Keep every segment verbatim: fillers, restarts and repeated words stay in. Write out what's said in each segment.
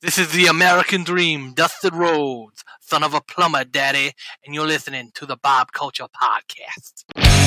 This is the American Dream, Dustin Rhodes, son of a plumber, daddy, and you're listening to the Bob Culture Podcast.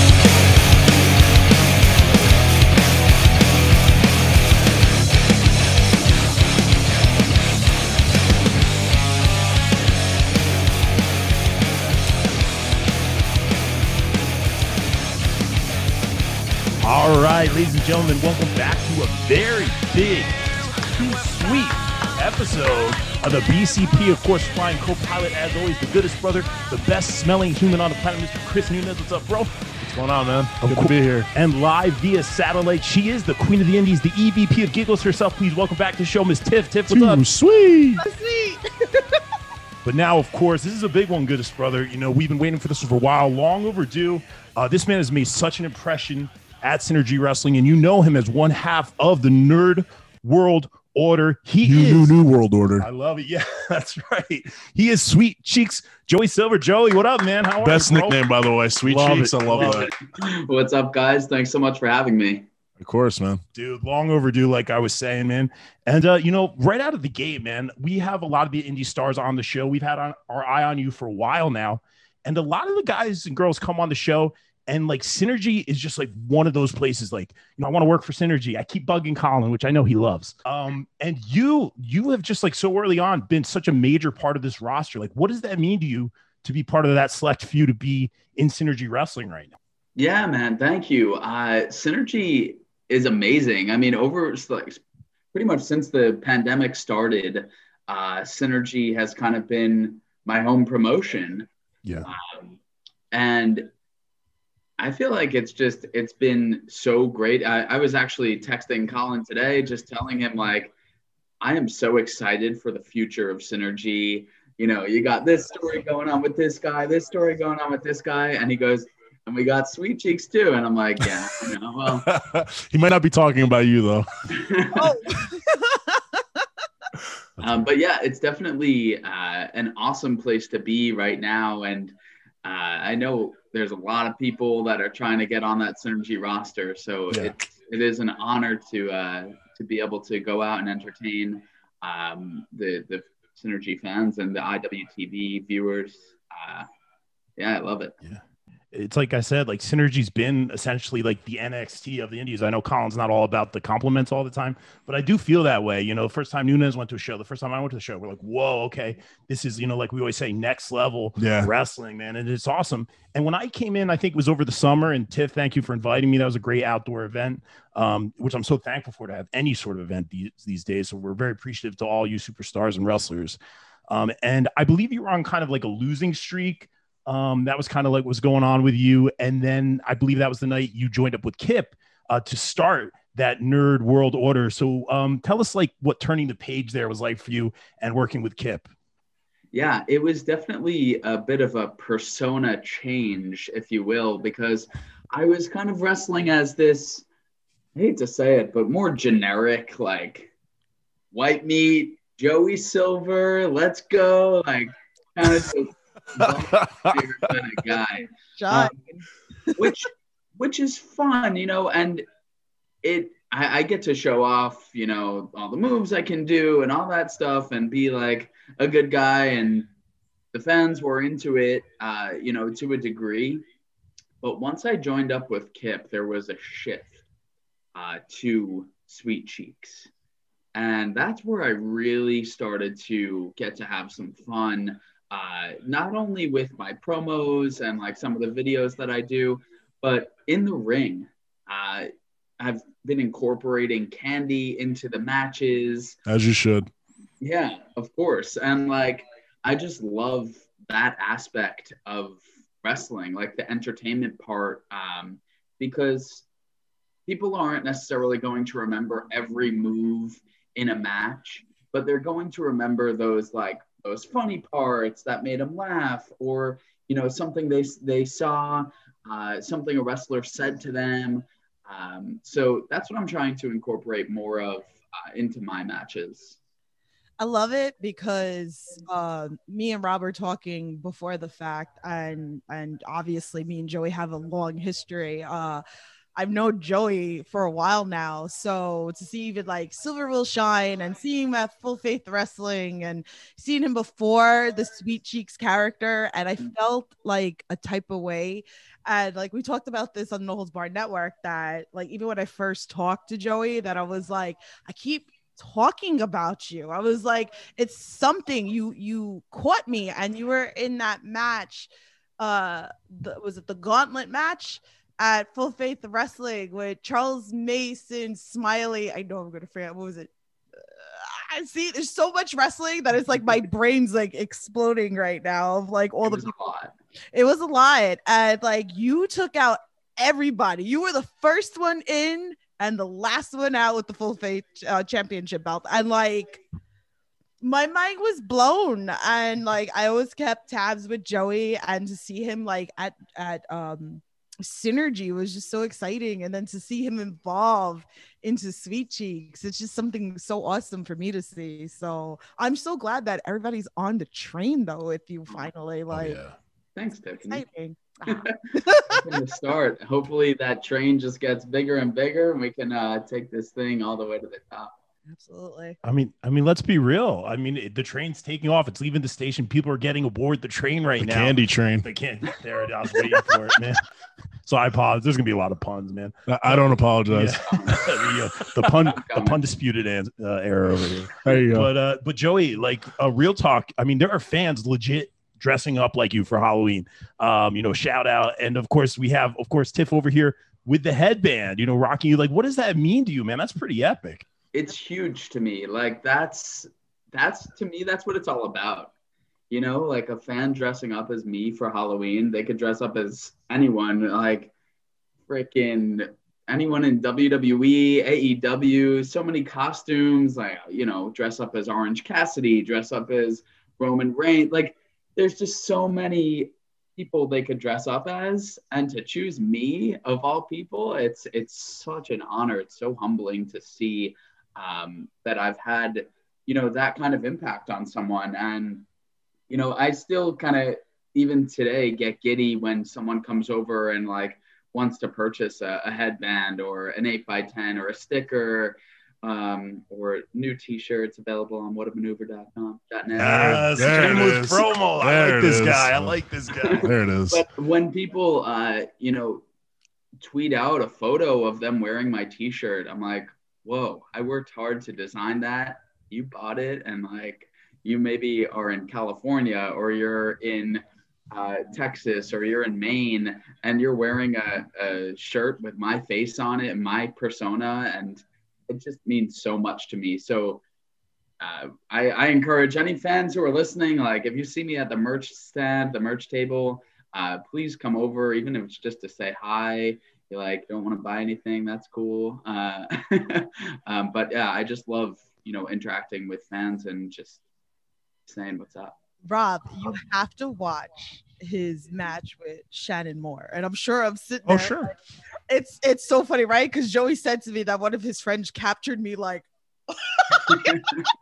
All right, ladies and gentlemen, welcome back to a very big, too sweet episode of the B C P, of course, flying co-pilot, as always, the goodest brother, the best smelling human on the planet, Mister Chris Nunez. What's up, bro? What's going on, man? Good to be here. And live via satellite, she is the Queen of the Indies, the E V P of Giggles herself. Please welcome back to the show, Miss Tiff. Tiff, what's Too up? sweet. So sweet. But now, of course, this is a big one, goodest brother. You know, we've been waiting for this for a while, long overdue. Uh, this man has made such an impression at Synergy Wrestling, and you know him as one half of the Nerd World Order. He New, is new, new world order. I love it. Yeah, that's right. He is Sweet Cheeks Joey Silver. Joey, what up, man? How are Best you, bro? nickname, by the way. Sweet Love Cheeks. it. I love, Love that. What's up, guys? Thanks so much for having me. Of course, man. Dude, long overdue, like I was saying, man. And, uh, you know, right out of the gate, man, we have a lot of the indie stars on the show. We've had on, our eye on you for a while now. And a lot of the guys and girls come on the show, and like Synergy is just like one of those places. Like, you know, I want to work for Synergy. I keep bugging Colin, which I know he loves. Um, and you, you have just like so early on been such a major part of this roster. Like, what does that mean to you to be part of that select few to be in Synergy Wrestling right now? Yeah, man. Thank you. Uh, Synergy is amazing. I mean, over like pretty much since the pandemic started, uh, Synergy has kind of been my home promotion. Yeah. Um, and I feel like it's just, it's been so great. I, I was actually texting Colin today, just telling him like, I am so excited for the future of Synergy. You know, you got this story going on with this guy, this story going on with this guy. And he goes, and we got Sweet Cheeks too. And I'm like, yeah, you know, well. He might not be talking about you, though. Oh. um, but yeah, it's definitely uh, an awesome place to be right now. And uh, I know there's a lot of people that are trying to get on that Synergy roster. So Yeah. it, it is an honor to uh, to be able to go out and entertain um, the, the Synergy fans and the I W T V viewers. Uh, yeah, I love it. Yeah. It's like I said, like Synergy's been essentially like the N X T of the Indies. I know Colin's not all about the compliments all the time, but I do feel that way. You know, the first time Nunez went to a show, the first time I went to the show, we're like, whoa, okay, this is, you know, like we always say, next level Yeah. wrestling, man. And it's awesome. And when I came in, I think it was over the summer, and Tiff, thank you for inviting me. That was a great outdoor event, um, which I'm so thankful for, to have any sort of event these, these days. So we're very appreciative to all you superstars and wrestlers. Um, and I believe you were on kind of like a losing streak. Um, that was kind of like what was going on with you. And then I believe that was the night you joined up with Kip uh, to start that Nerd World Order. So um, tell us like what turning the page there was like for you and working with Kip. Yeah, it was definitely a bit of a persona change, if you will, because I was kind of wrestling as this, I hate to say it, but more generic, like white meat, Joey Silver, let's go, like kind of kind of guy, John. um, which which is fun, you know, and it I, I get to show off, you know, all the moves I can do and all that stuff and be like a good guy, and the fans were into it, uh, you know, to a degree. But once I joined up with Kip, there was a shift uh, to Sweet Cheeks. And that's where I really started to get to have some fun, uh, not only with my promos and like some of the videos that I do, but in the ring. Uh, I've been incorporating candy into the matches. As you should. Yeah, of course. And like, I just love that aspect of wrestling, like the entertainment part, um, because people aren't necessarily going to remember every move in a match, but they're going to remember those like those funny parts that made them laugh, or you know, something they they saw, uh, something a wrestler said to them. Um, so that's what I'm trying to incorporate more of uh, into my matches. I love it because uh, me and Rob were talking before the fact, and and obviously me and Joey have a long history. Uh, I've known Joey for a while now. So to see even like Silver Will Shine and seeing him at Full Faith Wrestling and seeing him before the Sweet Cheeks character, and I felt like a type of way. And like we talked about this on the No Holds Barred Network, that like even when I first talked to Joey, that I was like, I keep talking about you. I was like, it's something you you caught me, and you were in that match. Uh, the, was it the Gauntlet match at Full Faith Wrestling with Charles Mason, Smiley? I know I'm gonna forget, what was it? Uh, I see there's so much wrestling that it's like my brain's like exploding right now of like all It the was a people. lot. It was a lot, and like you took out everybody. You were the first one in and the last one out with the Full Faith uh, championship belt, and like my mind was blown. And like I always kept tabs with Joey, and to see him like at at um Synergy was just so exciting, and then to see him evolve into Sweet Cheeks, it's just something so awesome for me to see. So I'm so glad that everybody's on the train though with you finally. Like, Oh, yeah. Thanks, Tiffany. exciting. From the start. Hopefully that train just gets bigger and bigger, and we can uh, take this thing all the way to the top. Absolutely. I mean, I mean, let's be real. I mean, it, the train's taking off. It's leaving the station. People are getting aboard the train right The now. candy train. The candy. There it is. I was waiting for it, man. So I apologize. There's gonna be a lot of puns, man. I- I don't apologize. Yeah. the, uh, the pun, the pun disputed an, uh, error over here. There you go. But uh, but Joey, like a uh, real talk. I mean, there are fans legit dressing up like you for Halloween. Um, you know, shout out, and of course we have, of course, Tiff over here with the headband. You know, rocking you. Like, what does that mean to you, man? That's pretty epic. It's huge to me. Like that's that's to me that's what it's all about. You know, like a fan dressing up as me for Halloween. They could dress up as anyone, like freaking anyone in W W E, A E W, so many costumes, like, you know, dress up as Orange Cassidy, dress up as Roman Reigns. Like there's just so many people they could dress up as, and to choose me of all people, it's it's such an honor. It's so humbling to see um, that I've had, you know, that kind of impact on someone. And, you know, I still kind of, even today, get giddy when someone comes over and like wants to purchase a, a headband or an eight by ten or a sticker, um, or new t-shirts available on what a maneuver dot com dot net. Yes, there it shameless is. promo. I There like it this is. guy. I like this guy. There it is. But when people, uh, you know, tweet out a photo of them wearing my t-shirt, I'm like, whoa, I worked hard to design that. You bought it, and like you maybe are in California or you're in uh, Texas or you're in Maine, and you're wearing a, a shirt with my face on it and my persona, and it just means so much to me. So uh, I, I encourage any fans who are listening, like if you see me at the merch stand, the merch table, uh, please come over, even if it's just to say hi. You like don't want to buy anything, that's cool. Uh, um, but yeah, I just love, you know, interacting with fans and just saying what's up. Rob, you have to watch his match with Shannon Moore, and I'm sure I'm sitting Oh, there. sure. like, It's it's so funny, right? Because Joey said to me that one of his friends captured me like, I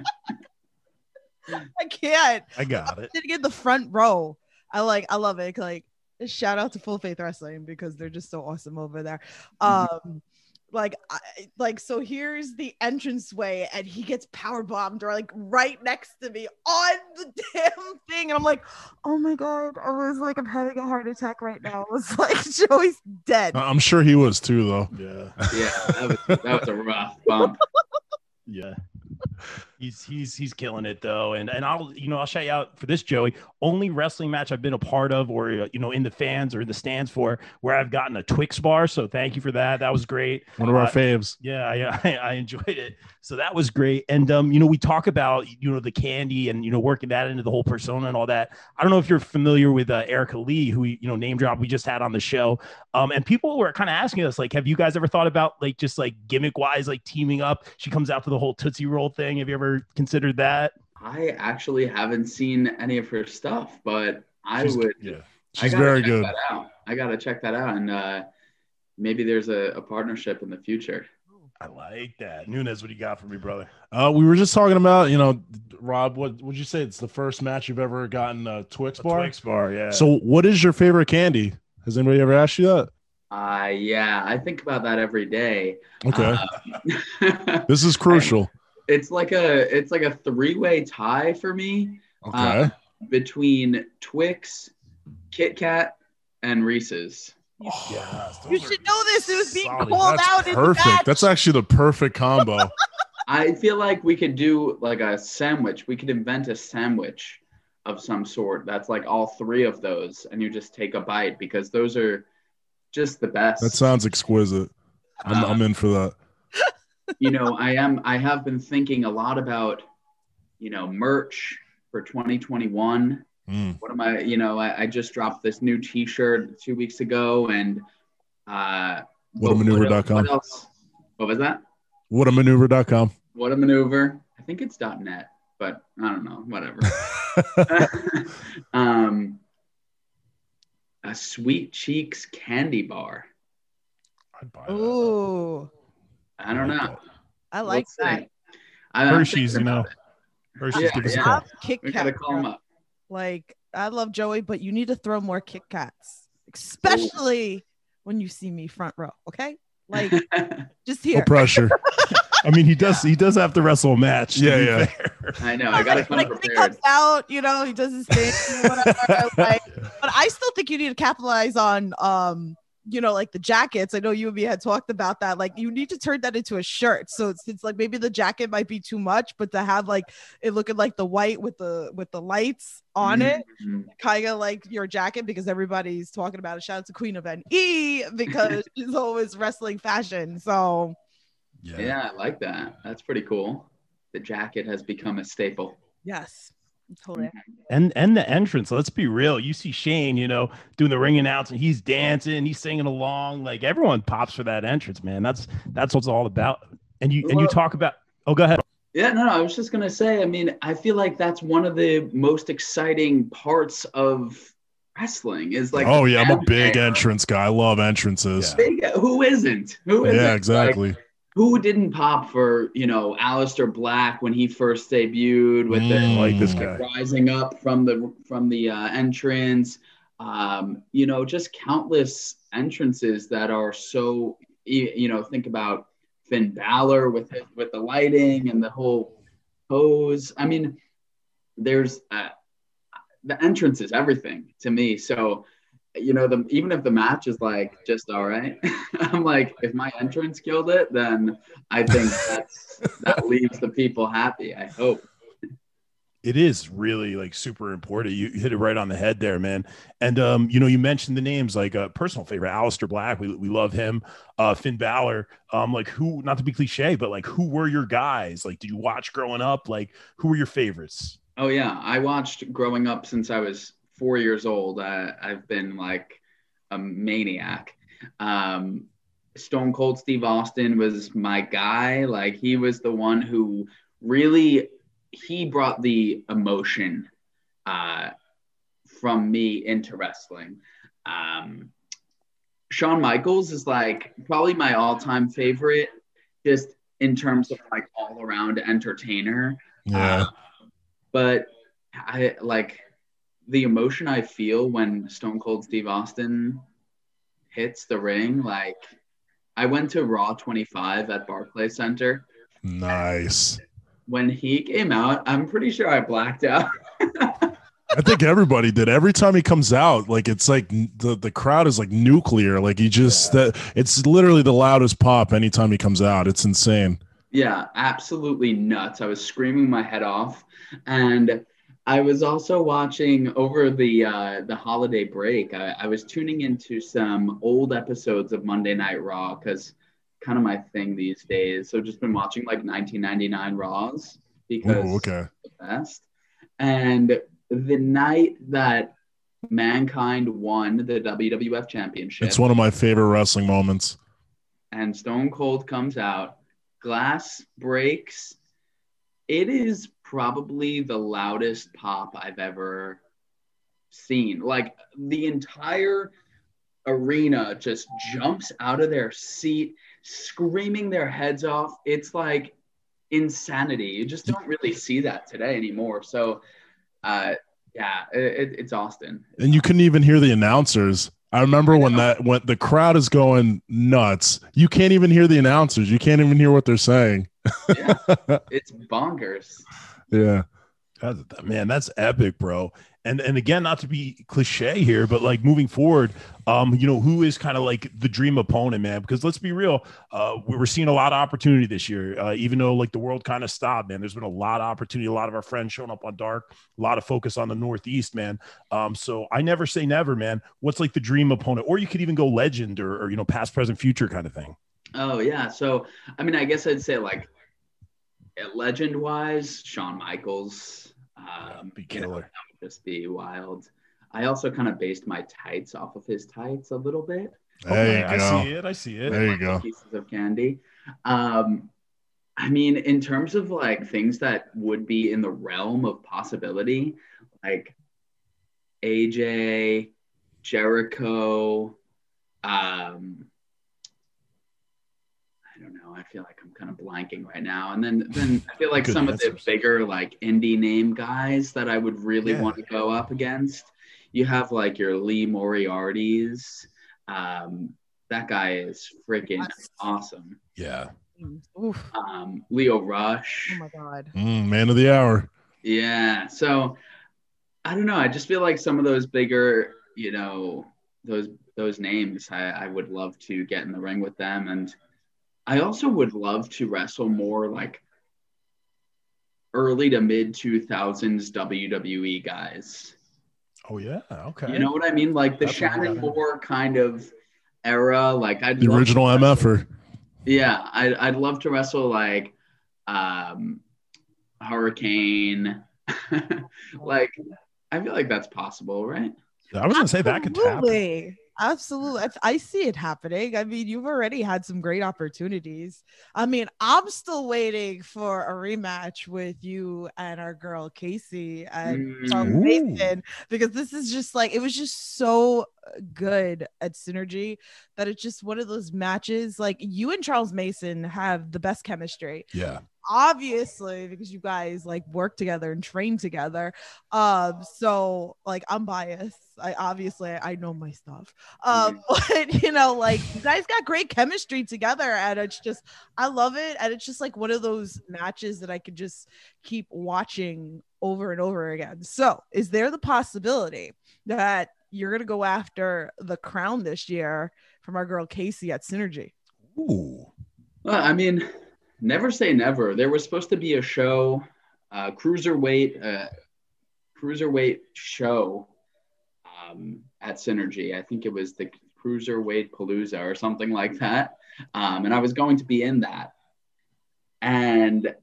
can't. I got it. Sitting in the front row. I like, I love it. Like, shout out to Full Faith Wrestling because they're just so awesome over there. Um, like, I, like so here's the entranceway, and he gets power bombed or like right next to me on the damn thing, and I'm like, oh my god, I was like, I'm having a heart attack right now. I was like, Joey's dead. I'm sure he was too, though. Yeah. Yeah, that was, that was a rough bump. Yeah. He's he's he's killing it though, and and I'll you know I'll shout you out for this, Joey. Only wrestling match I've been a part of, or uh, you know in the fans or in the stands for, where I've gotten a Twix bar. So thank you for that. That was great. One of our Uh, faves. Yeah, I, I I enjoyed it. So that was great. And um, you know, we talk about you know the candy and you know working that into the whole persona and all that. I don't know if you're familiar with uh, Erica Lee, who you know name drop we just had on the show. Um, and people were kind of asking us like, have you guys ever thought about like just like gimmick wise like teaming up? She comes out to the whole Tootsie Roll thing. Have you ever considered that? I actually haven't seen any of her stuff, but I She's- would. Yeah. I She's gotta very check good. That out. I gotta check that out, and uh, maybe there's a, a partnership in the future. I like that. Nunez, what do you got for me, brother? Uh, we were just talking about, you know, Rob, what would you say? It's the first match you've ever gotten a Twix A bar? Twix bar, yeah. So what is your favorite candy? Has anybody ever asked you that? Uh, yeah, I think about that every day. Okay. Um, This is crucial. it's like a it's like a three-way tie for me. Okay. Uh, between Twix, Kit Kat, and Reese's. Yeah, You should know this. It was being solid. called That's out in the perfect. match. That's actually the perfect combo. I feel like we could do like a sandwich. We could invent a sandwich of some sort that's like all three of those, and you just take a bite because those are just the best. That sounds exquisite. I'm, Uh, I'm in for that. you know, I am. I have been thinking a lot about, you know, merch for twenty twenty-one. Mm. What am I? You know, I, I just dropped this new T-shirt two weeks ago, and uh, What a maneuver dot com. What else? What was that? What a maneuver dot com. What a maneuver. I think it's .net, but I don't know. Whatever. um, a Sweet Cheeks candy bar. I'd buy that. Ooh, I don't like know. that. I like We'll see. that. I- I'm Hershey's, thinking you know. about it. Hershey's, Yeah, give us a yeah. call. I'm Kit We gotta Kat. call them up. Like, I love Joey, but you need to throw more Kit Kats, especially when you see me front row. Okay, like just No here. pressure. I mean, he does. He does have to wrestle a match. to Yeah, be yeah. fair. I know. I gotta come like when he prepared. comes out, you know, he does his thing, or whatever. Like, but I still think you need to capitalize on, um, you know, like the jackets. I know you and me had talked about that. Like, you need to turn that into a shirt. So it's, it's like maybe the jacket might be too much, but to have like it looking like the white with the with the lights on it, Mhm. kind of like your jacket, because everybody's talking about it. Shout out to Queen of N E because she's always wrestling fashion. So Yeah, I like that. That's pretty cool. The jacket has become a staple. yes, totally. And and the entrance. Let's be real. You see Shane, you know, doing the ring announcement. He's dancing. He's singing along. Like everyone pops for that entrance, man. That's that's what it's all about. And you and you Well- talk about. Oh, go ahead. Yeah, no, no, I was just gonna say, I mean, I feel like that's one of the most exciting parts of wrestling is like Oh the yeah, I'm a big fanfare. entrance guy. I love entrances. Big- Who isn't? Who isn't? Yeah, Like, exactly. who didn't pop for, you know, Aleister Black when he first debuted with the Mm. Like this like, guy. rising up from the from the uh, entrance? Um, you know, just countless entrances that are so, y- you know, think about Finn Balor with his, with the lighting and the whole pose. I mean, there's uh, the entrance is everything to me. So, you know, the even if the match is like just all right, I'm like, if my entrance killed it, then I think that's that leaves the people happy. I hope. It is really like super important. You hit it right on the head there, man. And um, you know, you mentioned the names like a uh, personal favorite, Aleister Black. We, we love him. Uh, Finn Balor. Um, like who? Not to be cliche, but like who were your guys? Like, did you watch growing up? Like, who were your favorites? Oh yeah, I watched growing up since I was four years old. Uh, I've been like a maniac. Um, Stone Cold Steve Austin was my guy. Like he was the one who really he brought the emotion uh, from me into wrestling. Um, Shawn Michaels is like probably my all-time favorite, just in terms of like all-around entertainer. Yeah. Uh, but I like the emotion I feel when Stone Cold Steve Austin hits the ring. Like I went to Raw twenty-five at Barclays Center. Nice. When he came out, I'm pretty sure I blacked out. I think everybody did. Every time he comes out, like it's like the, the crowd is like nuclear. Like he just Yeah. that it's literally the loudest pop anytime he comes out. It's insane. Yeah, absolutely nuts. I was screaming my head off. And I was also watching over the uh, the holiday break. I, I was tuning into some old episodes of Monday Night Raw because kind of my thing these days. So just been watching like nineteen ninety-nine Raws because Ooh, okay. it's the best. And the night that Mankind won the W W F Championship It's one of my favorite wrestling moments. and Stone Cold comes out, glass breaks. It is probably the loudest pop I've ever seen. Like the entire arena just jumps out of their seat, screaming their heads off. It's like insanity. You just don't really see that today anymore. So, uh, yeah, it, it's Austin. And you couldn't even hear the announcers. I remember when that when the crowd is going nuts. You can't even hear the announcers. You can't even hear what they're saying. Yeah, it's bonkers. Yeah. God, man, that's epic, bro. And and again, not to be cliche here, but like moving forward, um, you know, who is kind of like the dream opponent, man? Because let's be real, uh, we we're seeing a lot of opportunity this year, uh, even though like the world kind of stopped, man. There's been a lot of opportunity, a lot of our friends showing up on Dark, a lot of focus on the Northeast, man. Um, so I never say never, man. What's like the dream opponent, or you could even go legend, or, or you know, past, present, future kind of thing. Oh yeah, so I mean, I guess I'd say like legend wise, Shawn Michaels. Um, Be you know, killer. that would just be wild. I also kind of based my tights off of his tights a little bit. There Okay, you I go. see it. I see it. There you Like go. Pieces of candy. Um, I mean, in terms of like things that would be in the realm of possibility, like A J, Jericho, um, I don't know. I feel like I'm kind of blanking right now. And then, then I feel like Good some of answers. the bigger like indie name guys that I would really Yeah. want to go up against. You have like your Lee Moriarty's. Um, that guy is freaking Yes. awesome. Yeah. Oof. Um, Leo Rush. Oh my god. Mm, man of the hour. Yeah. So I don't know. I just feel like some of those bigger, you know, those those names, I, I would love to get in the ring with them. And I also would love to wrestle more like early to mid two thousands W W E guys. Oh yeah. Okay. You know what I mean? Like the Definitely Shannon got it. Moore kind of era. Like I'd The love original to wrestle- MFer. Yeah, I'd, I'd love to wrestle like um, Hurricane. Like, I feel like that's possible, right? I was gonna say that could happen. Absolutely. Absolutely. I, I see it happening. I mean, you've already had some great opportunities. I mean, I'm still waiting for a rematch with you and our girl Casey and Mm. Charles Ooh. Mason, because this is just like, it was just so good at Synergy that it's just one of those matches. Like, you and Charles Mason have the best chemistry, Yeah. obviously, because you guys like work together and train together. Um, so like I'm biased. I obviously I know my stuff. Um, but you know, like you guys got great chemistry together, and it's just I love it. And it's just like one of those matches that I could just keep watching over and over again. So is there the possibility that you're gonna go after the crown this year from our girl Casey at Synergy? Ooh. Well, I mean, never say never. There was supposed to be a show, uh, cruiserweight, uh, cruiserweight show um, at Synergy. I think it was the Cruiserweight Palooza or something like that. Um, and I was going to be in that. And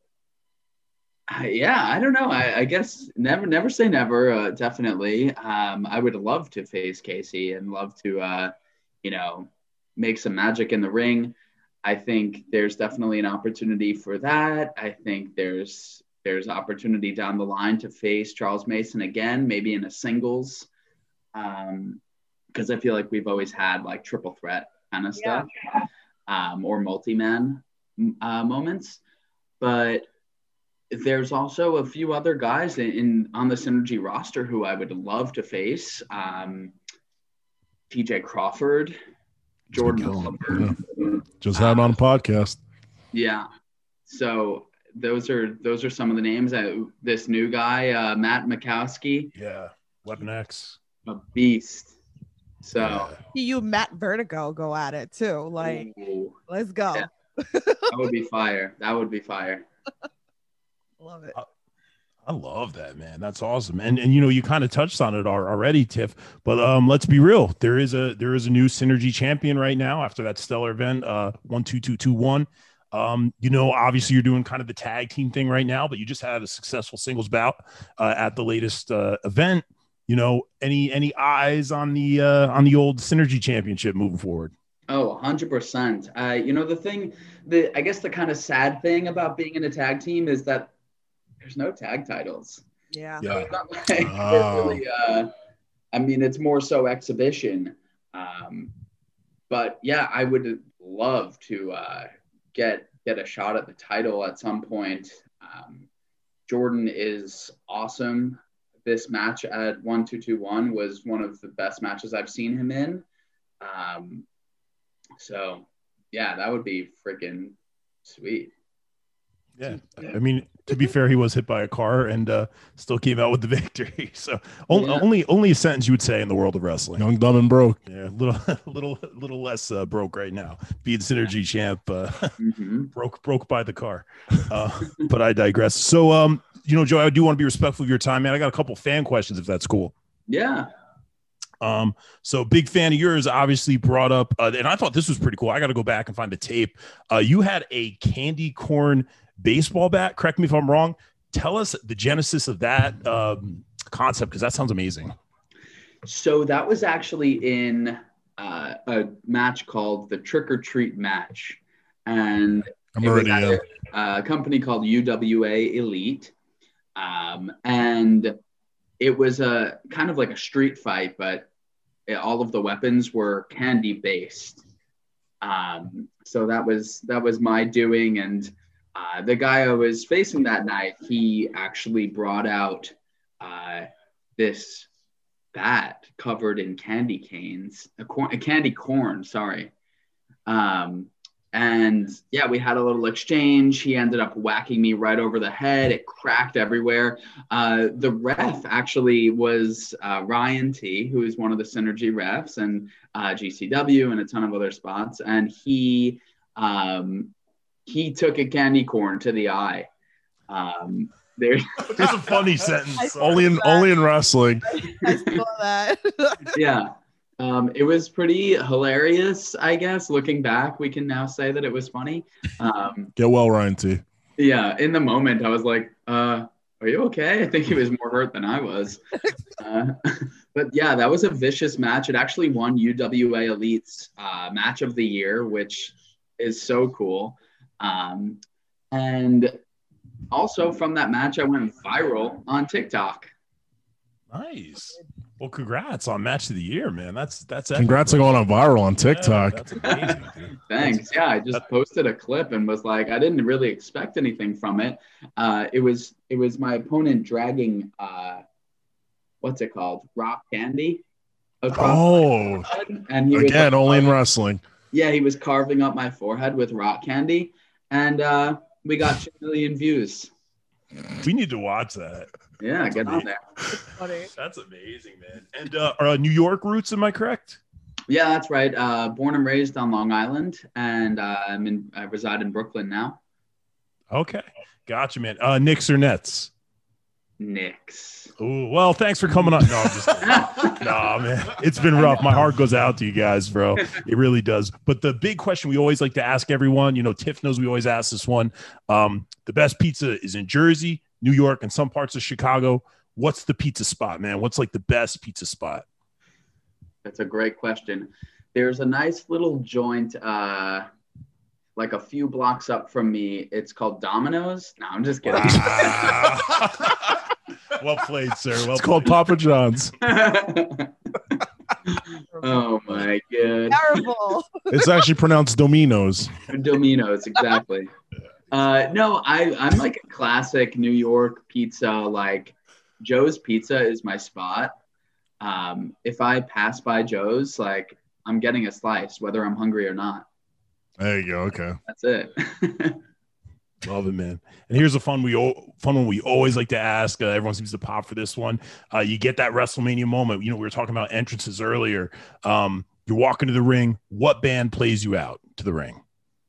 I, yeah, I don't know. I, I guess never, never say never. Uh, definitely. Um, I would love to face Casey and love to, uh, you know, make some magic in the ring. I think there's definitely an opportunity for that. I think there's there's opportunity down the line to face Charles Mason again, maybe in a singles, um, because I feel like we've always had like triple threat kind of stuff, um, or multi-man uh, moments. But there's also a few other guys in, in on the Synergy roster who I would love to face. Um, T J Crawford, Jordan Oliver. Yeah. Just had him on a podcast. Yeah. So those are those are some of the names. Uh, this new guy, uh, Matt Mikowski, Yeah. Weapon X. a beast. So Yeah. You and Matt Vertigo go at it too. Like, ooh, let's go. Yeah. that would be fire. That would be fire. Love it. I love that, man. That's awesome. And and you know, you kind of touched on it al- already, Tiff. But um, let's be real. There is a there is a new Synergy champion right now after that stellar event, uh, one two two two one. Um, you know, obviously you're doing kind of the tag team thing right now, but you just had a successful singles bout uh, at the latest uh, event. You know, any any eyes on the uh, on the old Synergy championship moving forward? Oh, one hundred percent. Uh, you know, the thing, the I guess the kind of sad thing about being in a tag team is that there's no tag titles. Yeah. Yeah. It's not like they're Oh. really, uh, I mean, it's more so exhibition. Um, but yeah, I would love to uh, get get a shot at the title at some point. Um, Jordan is awesome. This match at one two two one was one of the best matches I've seen him in. Um, so yeah, that would be freaking sweet. Yeah, I mean, to be fair, he was hit by a car and uh, still came out with the victory. So only, Yeah. only, only a sentence you would say in the world of wrestling. Young, dumb, and broke. Yeah, a little, little, little less uh, broke right now. Being Synergy champ, uh, Mm-hmm. broke, broke by the car. Uh, but I digress. So, um, you know, Joe, I do want to be respectful of your time, man. I got a couple fan questions, if that's cool. Yeah. Um, so big fan of yours, obviously brought up, uh, and I thought this was pretty cool. I got to go back and find the tape. Uh, you had a candy corn baseball bat. Correct me if I'm wrong. Tell us the genesis of that um, concept, because that sounds amazing. So that was actually in uh, a match called the Trick or Treat match, and I'm it was already at in. a, a company called U W A Elite, um, and it was a kind of like a street fight, but it, all of the weapons were candy based. Um, so that was that was my doing, and uh, the guy I was facing that night, he actually brought out uh, this bat covered in candy canes, a, corn, a candy corn, sorry. Um, and yeah, we had a little exchange. He ended up whacking me right over the head. It cracked everywhere. Uh, the ref actually was uh, Ryan T, who is one of the Synergy refs, and uh, G C W and a ton of other spots. And he um, he took a candy corn to the eye. Um, there, That's a funny sentence. Only in only in wrestling. I saw that. yeah. Um, it was pretty hilarious, I guess. Looking back, we can now say that it was funny. Um, Get well, Ryan T. yeah, in the moment, I was like, uh, are you okay? I think he was more hurt than I was. Uh, but yeah, that was a vicious match. It actually won U W A Elite's uh, match of the year, which is so cool. Um, and also from that match, I went viral on TikTok. Nice. Well, congrats on match of the year, man. That's that's Congrats epic, on bro. going on viral on Yeah, TikTok. that's amazing, dude. Thanks. Yeah, I just posted a clip and was like, I didn't really expect anything from it. Uh, it was it was my opponent dragging uh, what's it called, rock candy across Oh, my forehead, and he was again, like, only in wrestling. yeah, he was carving up my forehead with rock candy, and uh, we got two million views. We need to watch that. Yeah, That's get on amazing. there. Funny. That's amazing, man. And uh, are uh, New York roots, am I correct? Yeah, that's right. Uh, born and raised on Long Island, and uh, I'm in. I reside in Brooklyn now. Okay. Gotcha, man. Uh, Knicks or Nets? Knicks. Oh, well, thanks for coming on. No, I'm just kidding. Nah, man. It's been rough. My heart goes out to you guys, bro. It really does. But the big question we always like to ask everyone, you know, Tiff knows we always ask this one. Um, the best pizza is in Jersey, New York, and some parts of Chicago. What's the pizza spot, man? What's like the best pizza spot? That's a great question. There's a nice little joint, uh, like a few blocks up from me. It's called Domino's. No, I'm just kidding. Well played, sir. Well It's called Papa John's. Oh my god. Terrible. It's actually pronounced Domino's. Domino's, exactly. Uh, no, I, I'm like a classic New York pizza. Like Joe's Pizza is my spot. Um, if I pass by Joe's, like I'm getting a slice, whether I'm hungry or not. There you go. Okay. That's it. Love it, man. And here's a fun we o- fun one we always like to ask. Uh, everyone seems to pop for this one. Uh, you get that WrestleMania moment. You know, we were talking about entrances earlier. Um, you're walking to the ring. What band plays you out to the ring?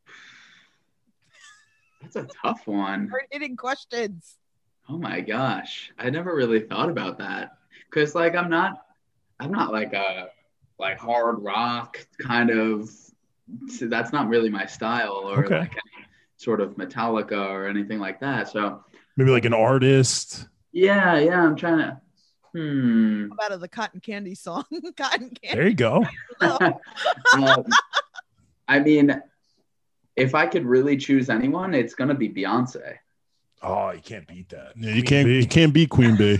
That's a tough one. Hard hitting questions. Oh my gosh. I never really thought about that. Cause like I'm not I'm not like a like hard rock kind of so that's not really my style or Okay. like any sort of Metallica or anything like that. So Maybe like an artist. yeah, yeah, I'm trying to hmm. How about of the cotton candy song? Cotton candy. There you go. um, I mean, if I could really choose anyone, it's gonna be Beyonce. Oh, you can't beat that. Yeah, you Queen can't Bee. you can't beat Queen Bee.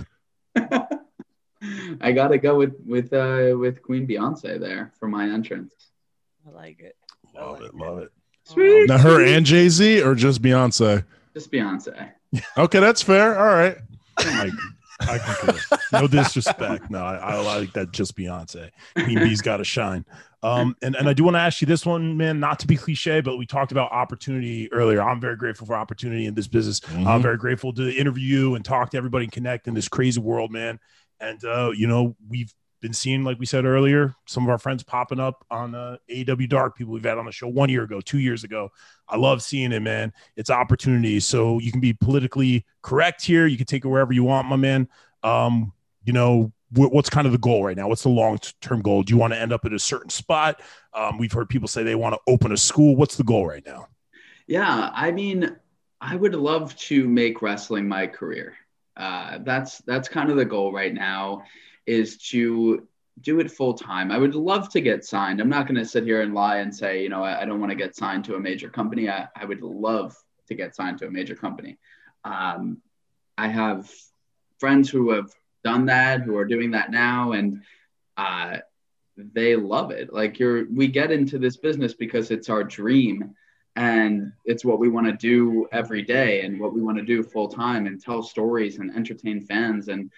I gotta go with with uh with Queen Beyonce there for my entrance. I like it. Love it. Love it. Sweet. Now her and Jay-Z or just Beyonce? Just Beyonce. Okay, that's fair. All right. Like, I concur. No disrespect. No, I, I like that. Just Beyonce. Queen Bee's got to shine. Um, and, and I do want to ask you this one, man, not to be cliche, but we talked about opportunity earlier. I'm very grateful for opportunity in this business. Mhm. I'm very grateful to interview you and talk to everybody and connect in this crazy world, man. And, uh, you know, we've been seeing, like we said earlier, some of our friends popping up on uh, A E W Dark, people we've had on the show one year ago, two years ago. I love seeing it, man. It's opportunity. So you can be politically correct here. You can take it wherever you want, my man. Um, you know, wh- what's kind of the goal right now? What's the long-term goal? Do you want to end up at a certain spot? Um, we've heard people say they want to open a school. What's the goal right now? Yeah, I mean, I would love to make wrestling my career. Uh, that's that's kind of the goal right now, is to do it full time. I would love to get signed. I'm not going to sit here and lie and say, you know, I, I don't want to get signed to a major company. I, I would love to get signed to a major company. Um, I have friends who have done that, who are doing that now, and uh, they love it. Like you're, we get into this business because it's our dream. And it's what we want to do every day and what we want to do full time and tell stories and entertain fans. And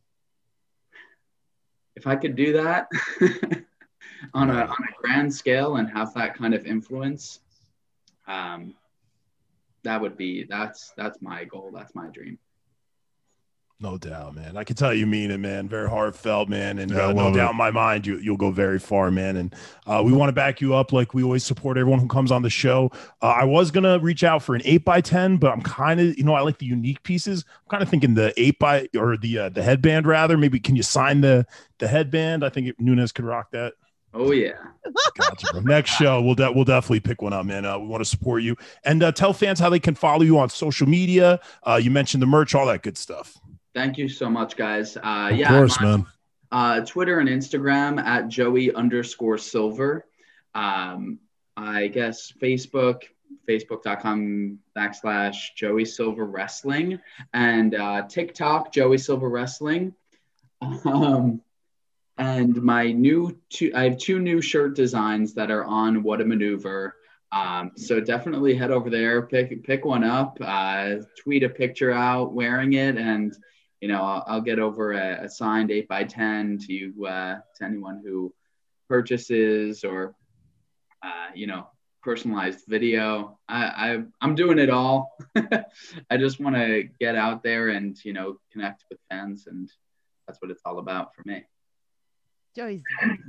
if I could do that on, a, on a grand scale and have that kind of influence, um, that would be, that's, that's my goal. That's my dream. No doubt, man. I can tell you mean it, man. Very heartfelt, man. And Yeah, I uh, no love doubt it. in my mind, you, you'll go very far, man. And uh, we want to back you up like we always support everyone who comes on the show. Uh, I was going to reach out for an eight by ten, but I'm kind of, you know, I like the unique pieces. I'm kind of thinking the eight by or the uh, the headband, rather. Maybe can you sign the the headband? I think Nunes could rock that. Oh, yeah. Gotcha, bro. Next show, we'll de- we'll definitely pick one up, man. Uh, we want to support you. And uh, tell fans how they can follow you on social media. Uh, you mentioned the merch, all that good stuff. Thank you so much, guys. Uh, Of yeah, course, I'm on, man. Uh, Twitter and Instagram at Joey underscore Silver. Um, I guess Facebook, facebook.com backslash Joey Silver Wrestling, and uh, TikTok, Joey Silver Wrestling. Um, and my new two, I have two new shirt designs that are on What a Maneuver. Um, so definitely head over there, pick pick one up, uh, tweet a picture out wearing it, and you know, I'll, I'll get over a, a signed eight by ten to you, uh, to anyone who purchases or, uh, you know, personalized video. I, I, I'm doing it all. I just want to get out there and, you know, connect with fans. And that's what it's all about for me. Joey's.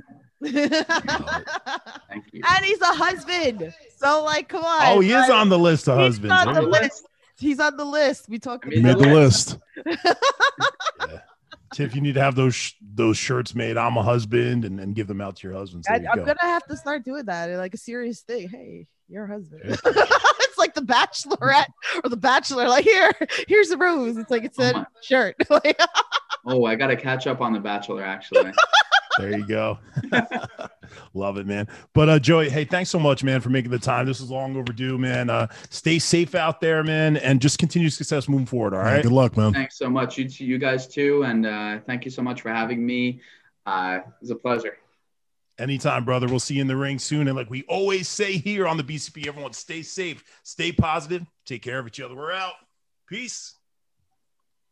Thank you. And he's a husband. So, like, come on. Oh, he is like, on the list of he's husbands. on right? the list. He's on the list. We talked I You mean, made the list. Yeah. Tiff, you need to have those sh- those shirts made. I'm a husband, and, and give them out to your husbands. There I, you I'm go. gonna have to start doing that, like a serious thing. Hey, you're a husband. It's like the Bachelorette or the Bachelor. Like here, here's a rose. It's like it's Oh a my- shirt. Like, Oh, I got to catch up on The Bachelor, actually. There you go. Love it, man. But uh, Joey, hey, thanks so much, man, for making the time. This is long overdue, man. Uh, stay safe out there, man, and just continue success moving forward. All Yeah, right. good luck, man. Thanks so much. You, you guys too. And uh, thank you so much for having me. Uh, it was a pleasure. Anytime, brother. We'll see you in the ring soon. And like we always say here on the B C P, everyone stay safe, stay positive, take care of each other. We're out. Peace.